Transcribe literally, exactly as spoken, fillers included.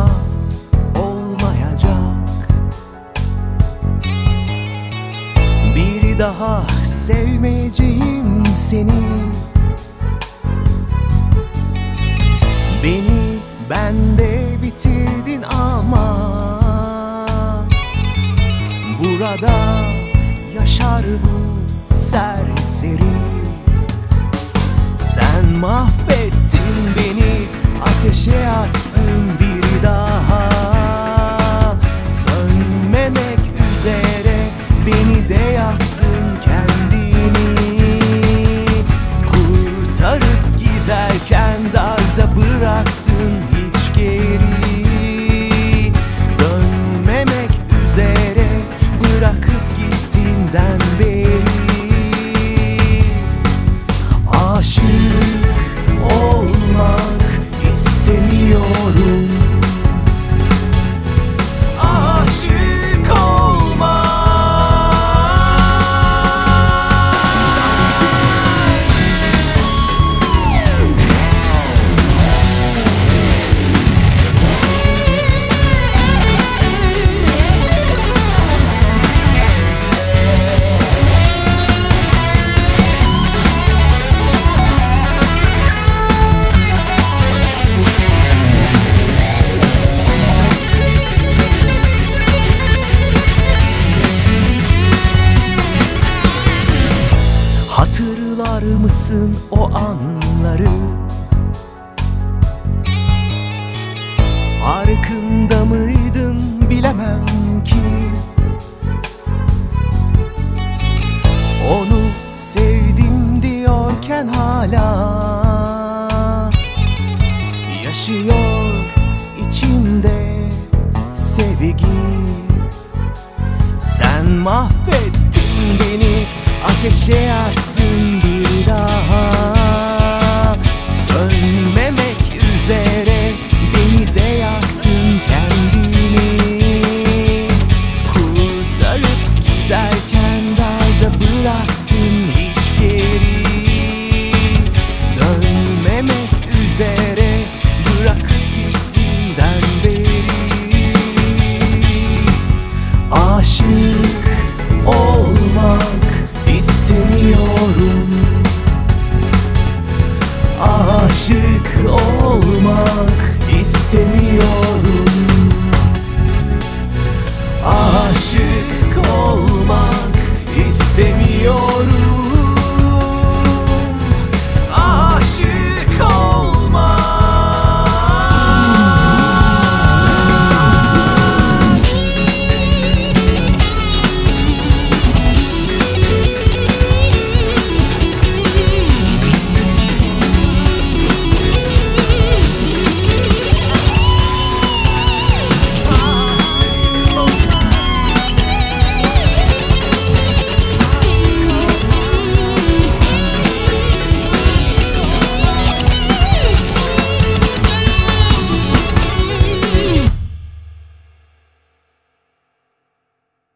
daha olmayacak. Bir daha sevmeyeceğim seni. Beni bende bitirdin ama burada yaşar bu serseri. Sen mahvettin beni, ateşe attın bir daha. Sönmemek üzere beni de yaktın kendini. Kurtarıp giderken darda bıraktın hiç geri. Dönmemek üzere bırakıp gittiğinden beri. Aşık olmak istemiyorum. Aşık olmak. Hatırlar mısın o anları? Farkında mıydın bilemem ki. Onu sevdim diyorken hala yaşıyor içimde sevgi. Sen mahvettin beni, ateşe attın